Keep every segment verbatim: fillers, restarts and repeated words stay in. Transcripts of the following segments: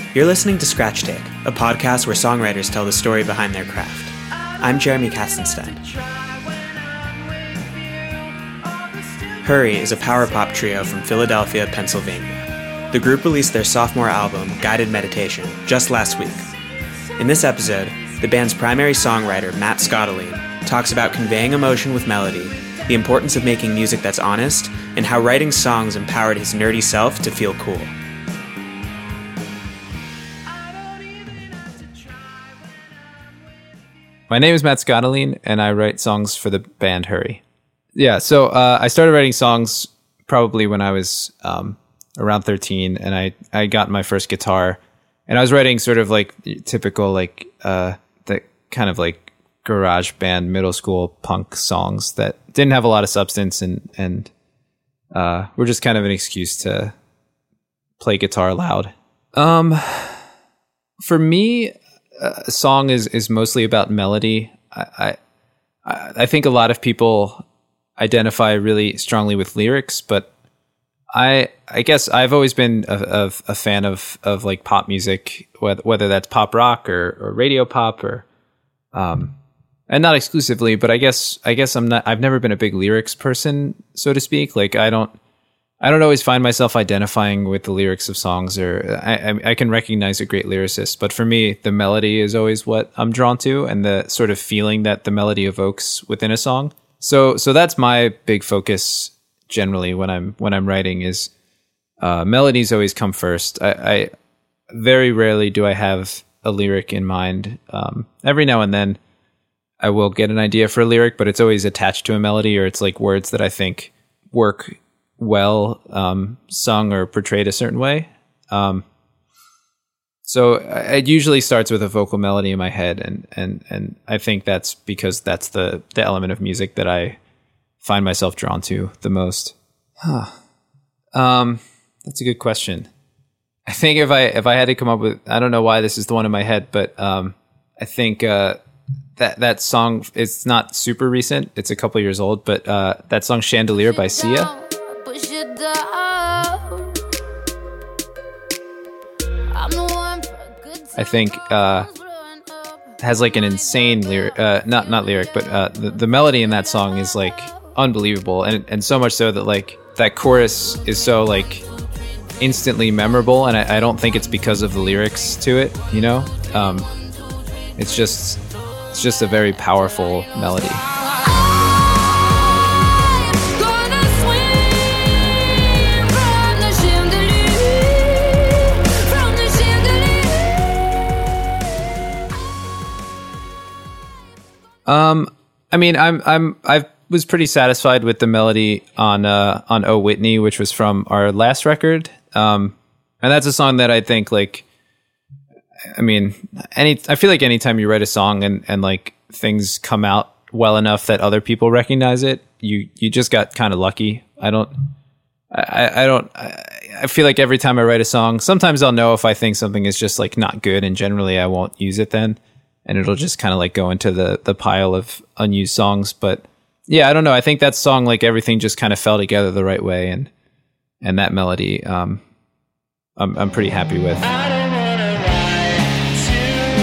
You're listening to Scratch Take, a podcast where songwriters tell the story behind their craft. I'm Jeremy Kastenstein. Hurry is a power pop trio from Philadelphia, Pennsylvania. The group released their sophomore album, Guided Meditation, just last week. In this episode, the band's primary songwriter, Matt Scottoline, talks about conveying emotion with melody, the importance of making music that's honest, and how writing songs empowered his nerdy self to feel cool. My name is Matt Scottoline, and I write songs for the band Hurry. Yeah, so uh, I started writing songs probably when I was um, around thirteen, and I, I got my first guitar, and I was writing sort of like typical, like, uh, the kind of like garage band middle school punk songs that didn't have a lot of substance, and, and uh, were just kind of an excuse to play guitar loud. Um, for me, a song is, is mostly about melody. I, I I think a lot of people identify really strongly with lyrics, but I I guess I've always been a, a, a fan of of like pop music, whether whether that's pop rock or, or radio pop or um and not exclusively, but I guess I guess I'm not I've never been a big lyrics person, so to speak. Like I don't I don't always find myself identifying with the lyrics of songs, or I, I, I can recognize a great lyricist, but for me, the melody is always what I'm drawn to, and the sort of feeling that the melody evokes within a song. So, so that's my big focus generally when I'm when I'm writing. Is uh, melodies always come first. I, I very rarely do I have a lyric in mind. Um, every now and then, I will get an idea for a lyric, but it's always attached to a melody, or it's like words that I think work well um sung or portrayed a certain way. Um so it usually starts with a vocal melody in my head, and and and I think that's because that's the the element of music that I find myself drawn to the most. Huh. Um that's a good question. I think if I if I had to come up with, I don't know why this is the one in my head, but um I think uh that that song, it's not super recent, it's a couple years old, but uh that song Chandelier by Sia. I think uh, has like an insane lyric, uh, not not lyric, but uh, the, the melody in that song is like unbelievable, and and so much so that like that chorus is so like instantly memorable, and I, I don't think it's because of the lyrics to it, you know. Um, it's just it's just a very powerful melody. Um, I mean, I'm, I'm, I was pretty satisfied with the melody on, uh, on Oh Whitney, which was from our last record. Um, and that's a song that I think like, I mean, any, I feel like anytime you write a song and, and like things come out well enough that other people recognize it, you, you just got kind of lucky. I don't, I, I don't, I feel like every time I write a song, sometimes I'll know if I think something is just like not good, and generally I won't use it then. And it'll just kind of like go into the, the pile of unused songs. But yeah, I don't know. I think that song, like everything just kind of fell together the right way. And, and that melody, um, I'm, I'm pretty happy with. I don't wanna write to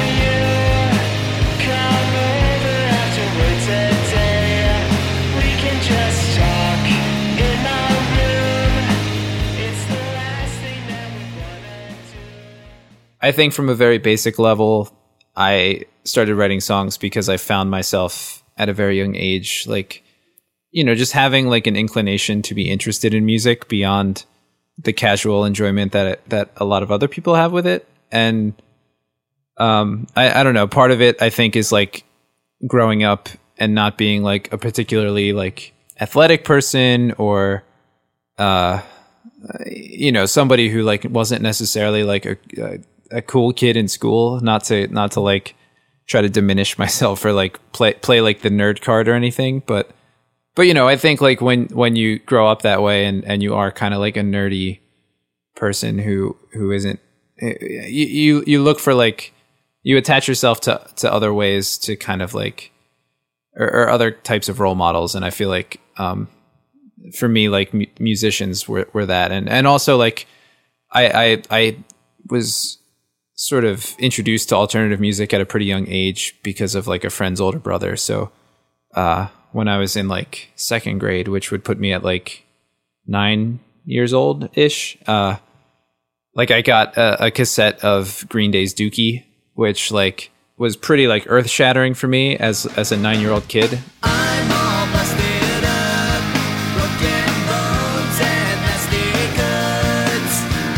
you. Come over after work today. We can just talk in my room. It's the last thing that we wanna do. I think from a very basic level, I started writing songs because I found myself at a very young age, like, you know, just having like an inclination to be interested in music beyond the casual enjoyment that it, that a lot of other people have with it. And um, I, I don't know, part of it I think is like growing up and not being like a particularly like athletic person, or uh, you know, somebody who like wasn't necessarily like a, a a cool kid in school, not to not to like try to diminish myself or like play play like the nerd card or anything, but but you know, I think like when when you grow up that way, and and you are kind of like a nerdy person who who isn't, you you you look for like, you attach yourself to to other ways to kind of like, or, or other types of role models, and I feel like um for me, like mu- musicians were were that, and and also like I I I was sort of introduced to alternative music at a pretty young age because of like a friend's older brother. So uh, when I was in like second grade, which would put me at like nine years old ish, uh, like I got a, a cassette of Green Day's Dookie, which like was pretty like earth shattering for me as as a nine year old kid. I'm all busted up, broken bones and nasty goods.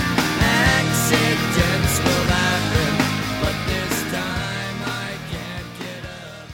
Accidents will happen, but this time I can't get up.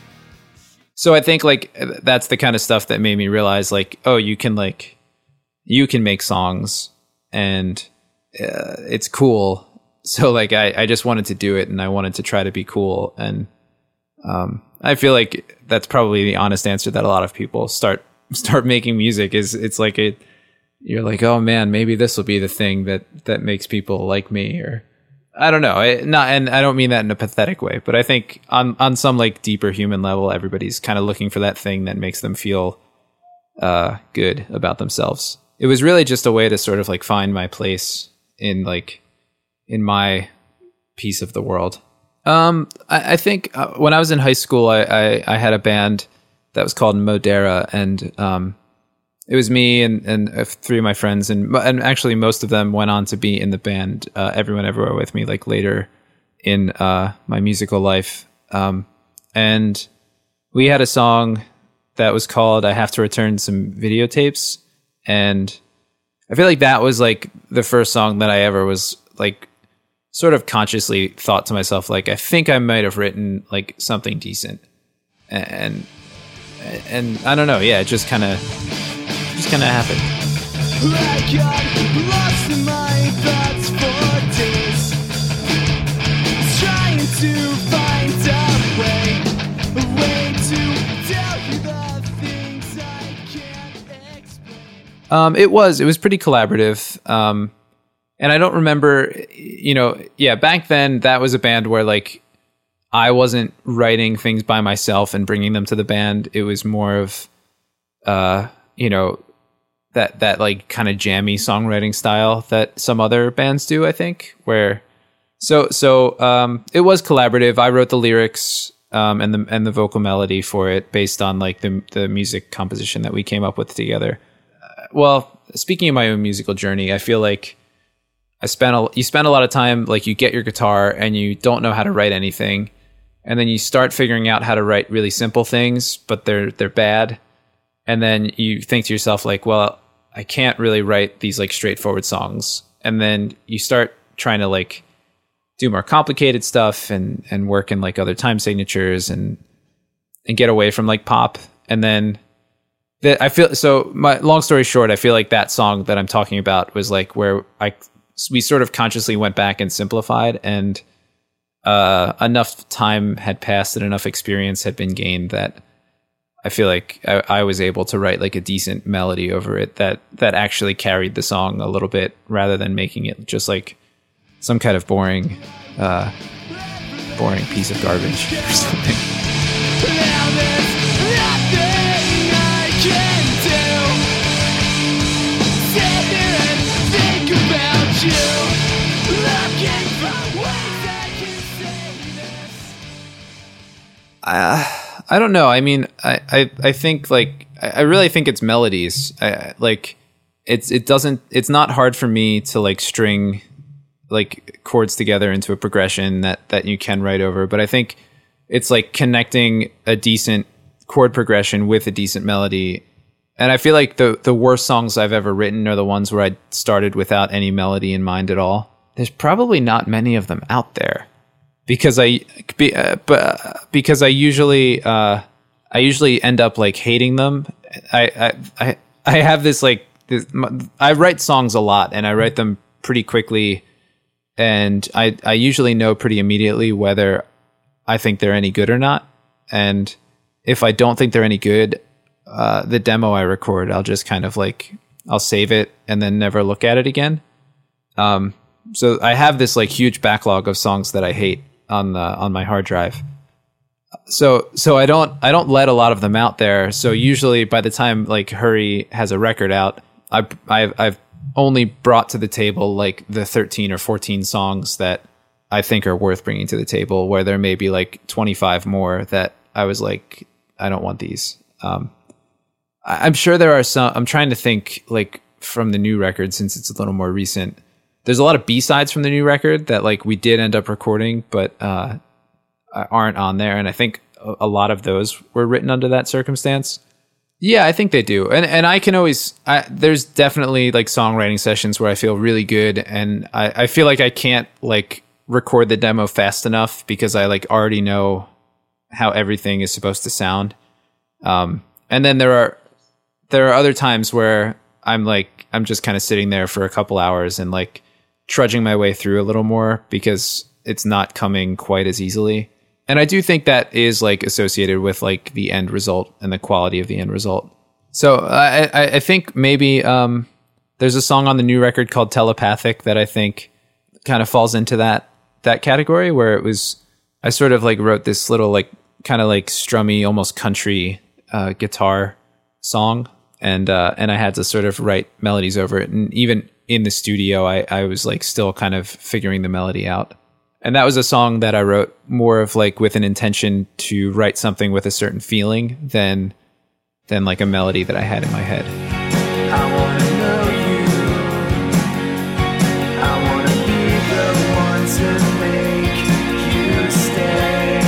So I think like that's the kind of stuff that made me realize like, oh, you can like you can make songs and uh, it's cool. So like I, I just wanted to do it and I wanted to try to be cool. And um, I feel like that's probably the honest answer that a lot of people start start making music is it's like a, you're like, oh man, maybe this will be the thing that, that makes people like me, or I don't know. I, not, and I don't mean that in a pathetic way, but I think on, on some like deeper human level, everybody's kind of looking for that thing that makes them feel uh, good about themselves. It was really just a way to sort of like find my place in like, in my piece of the world. Um, I, I think uh, when I was in high school, I, I, I had a band that was called Modera, and um, it was me and, and uh, three of my friends, and and actually most of them went on to be in the band uh, Everyone Everywhere with me, like later in uh, my musical life. Um, and we had a song that was called I Have to Return Some Videotapes, and I feel like that was like the first song that I ever was like sort of consciously thought to myself, like, I think I might have written like something decent. And, and I don't know. Yeah, it just kind of, just kind of happened. I got lost in my thoughts for days, trying to find a way, a way to tell you the things I can't explain. Um, it was, it was pretty collaborative. Um, And I don't remember, you know, yeah, back then that was a band where like I wasn't writing things by myself and bringing them to the band. It was more of, uh, you know, that, that like kind of jammy songwriting style that some other bands do, I think, where, so, so, um, it was collaborative. I wrote the lyrics, um, and the, and the vocal melody for it based on like the, the music composition that we came up with together. Uh, well, speaking of my own musical journey, I feel like I spent a, you spend a lot of time, like you get your guitar and you don't know how to write anything. And then you start figuring out how to write really simple things, but they're, they're bad. And then you think to yourself like, well, I can't really write these like straightforward songs. And then you start trying to like do more complicated stuff and, and work in like other time signatures and, and get away from like pop. And then the, I feel, so my long story short, I feel like that song that I'm talking about was like where I, we sort of consciously went back and simplified, and uh, enough time had passed and enough experience had been gained that I feel like I, I was able to write like a decent melody over it that, that actually carried the song a little bit rather than making it just like some kind of boring, uh, boring piece of garbage or something. Now there's nothing I can do. Sit here and think about you. Looking for ways I can say this. Uh, I don't know. I mean, I, I, I think like I, I really think it's melodies. I, like it's it doesn't it's not hard for me to like string like chords together into a progression that that you can write over. But I think it's like connecting a decent chord progression with a decent melody. And I feel like the the worst songs I've ever written are the ones where I started without any melody in mind at all. There's probably not many of them out there. Because I, be, uh, but because I usually, uh, I usually end up like hating them. I, I, I, I have this like, this, I write songs a lot and I write them pretty quickly, and I, I usually know pretty immediately whether I think they're any good or not. And if I don't think they're any good, uh, the demo I record, I'll just kind of like, I'll save it and then never look at it again. Um, so I have this like huge backlog of songs that I hate on the on my hard drive. So so I don't I don't let a lot of them out there. So usually by the time like Hurry has a record out, I I've, I've only brought to the table like the thirteen or fourteen songs that I think are worth bringing to the table, where there may be like twenty-five more that I was like, I don't want these. Um, I, I'm sure there are some. I'm trying to think like from the new record, since it's a little more recent. There's a lot of B-sides from the new record that like we did end up recording, but uh, aren't on there. And I think a, a lot of those were written under that circumstance. Yeah, I think they do. And and I can always, I, there's definitely like songwriting sessions where I feel really good. And I, I feel like I can't like record the demo fast enough because I like already know how everything is supposed to sound. Um, and then there are, there are other times where I'm like, I'm just kind of sitting there for a couple hours and like trudging my way through a little more because it's not coming quite as easily. And I do think that is like associated with like the end result and the quality of the end result. So I, I, I think maybe um, there's a song on the new record called Telepathic that I think kind of falls into that that category, where it was, I sort of like wrote this little like kind of like strummy, almost country uh, guitar song. And uh, and I had to sort of write melodies over it. And even in the studio, I, I was like still kind of figuring the melody out. And that was a song that I wrote more of like with an intention to write something with a certain feeling than than like a melody that I had in my head. I wanna know you. I wanna be the one to make you stay.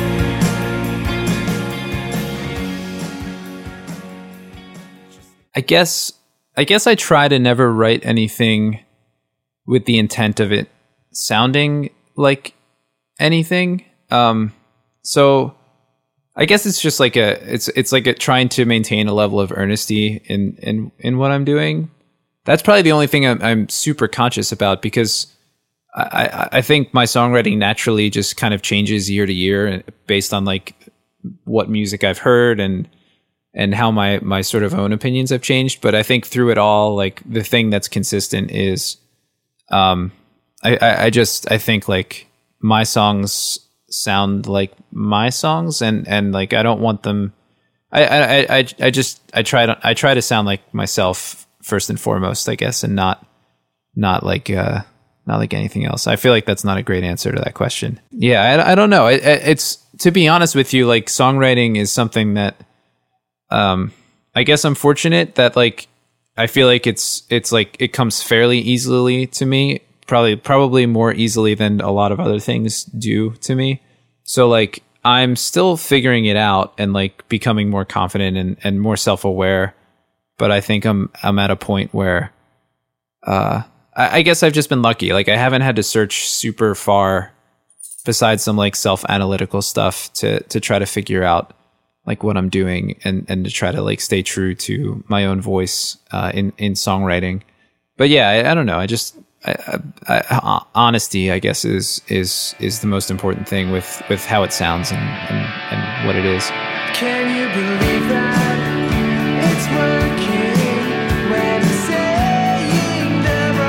I guess I guess I try to never write anything with the intent of it sounding like anything. Um, so I guess it's just like a, it's, it's like a, trying to maintain a level of earnesty in, in, in what I'm doing. That's probably the only thing I'm, I'm super conscious about, because I, I, I think my songwriting naturally just kind of changes year to year based on like what music I've heard and, and how my, my sort of own opinions have changed. But I think through it all, like the thing that's consistent is, um, I, I, I just, I think like my songs sound like my songs, and, and like, I don't want them, I, I, I, I just, I try to, I try to sound like myself first and foremost, I guess, and not, not like, uh, not like anything else. I feel like that's not a great answer to that question. Yeah. I, I don't know. It, it's, to be honest with you, like songwriting is something that, um, I guess I'm fortunate that like, I feel like it's, it's like, it comes fairly easily to me. Probably, probably more easily than a lot of other things do to me. So like, I'm still figuring it out and like becoming more confident and, and more self-aware. But I think I'm, I'm at a point where, uh, I, I guess I've just been lucky. Like I haven't had to search super far besides some like self-analytical stuff to, to try to figure out like what I'm doing and, and to try to like stay true to my own voice, uh, in, in songwriting. But yeah, I, I don't know. I just, I, I, I, honesty, I guess, is is is the most important thing with, with how it sounds and, and, and what it is. Can you believe that it's working when saying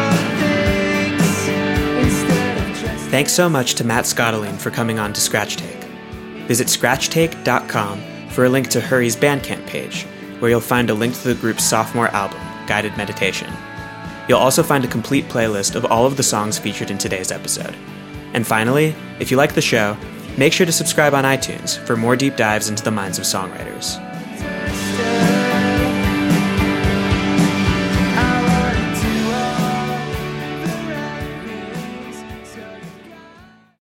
there are things instead of just... Thanks so much to Matt Scottoline for coming on to Scratch Take. Visit scratch take dot com for a link to Hurry's Bandcamp page, where you'll find a link to the group's sophomore album, Guided Meditation. You'll also find a complete playlist of all of the songs featured in today's episode. And finally, if you like the show, make sure to subscribe on iTunes for more deep dives into the minds of songwriters.